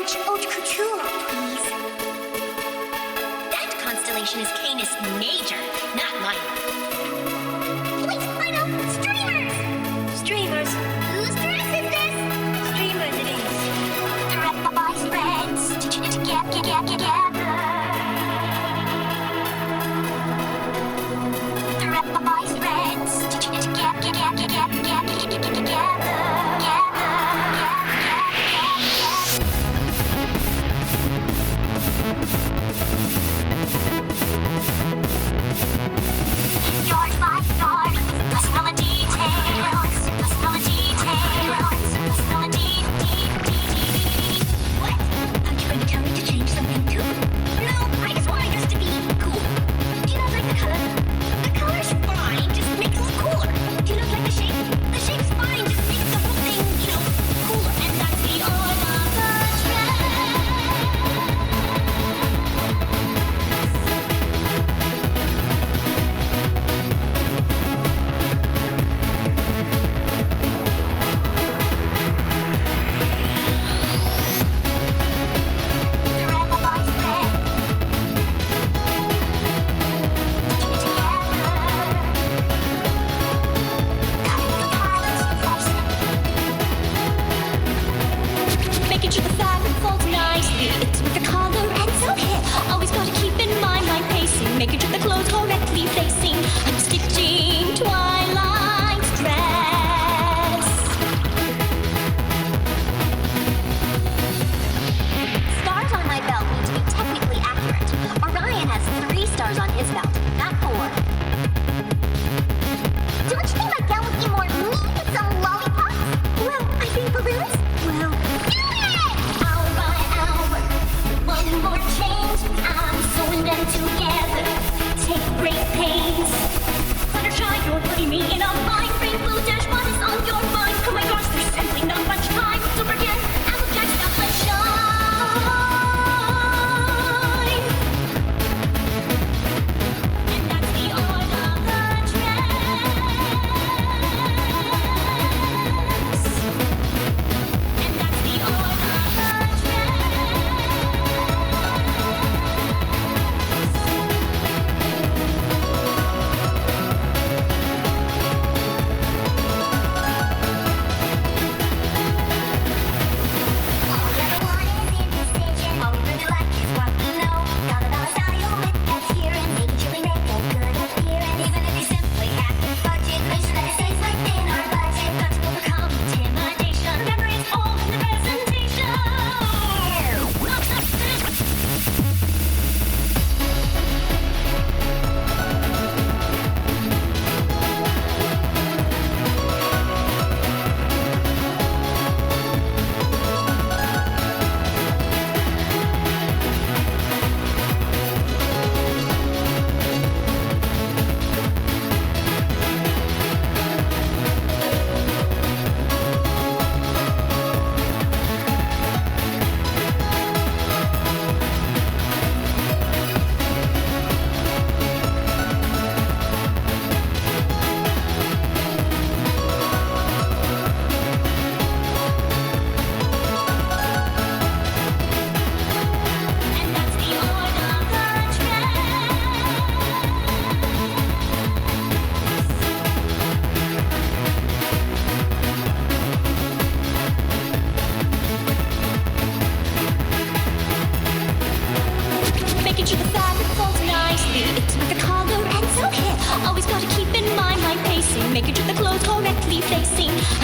haute couture, please. That constellation is Canis Major, not minor. Wait, I know! Streamers! Streamers? Whose dress is this? Streamers it is. Direct the boys' friends together. Direct the boys' friends Your 5 stars, personal details, personal details, personal details. What? Aren't you going to tell me to change something too? No, I just want us to be cool. Do you not like the color? The color's fine, just make it look cooler. Do you not like the shape? The shape's fine, just make the whole thing, cooler. And that's the order of the making sure the fabric folds nicely. It's with the collar and so here. Always gotta keep in mind my pacing. Making sure the clothes correctly facing. I'm stitching Twilight's dress. Stars on my belt need to be technically accurate. Orion has 3 stars on his belt, not 4. Don't you think my gown would be more neat with some lollipops? Well, I think balloons? Well, do it! Hour by hour, one more change. I'm sewing them together. Take great pains. Fluttershy, you're putting me in a bind. Rainbow Dash bodies on your mind. Oh my gosh, there's simply not much time. So forget Applejack stuff, let's shine. And that's the order of the dress. And that's the order of the All we ever want is indecision. All we really like is what we know. Gotta balance out your wit and hearing, making sure we make a good appearance. Even if you simply have to budget, make sure that it stays within our budget. Got to overcome intimidation. Remember, it's all in the presentation. And that's the order of the dress. Making sure the fabric folds nicely. It's with the collar and so here. Always gotta keep in mind my pacing. Making sure the clothes correctly facing.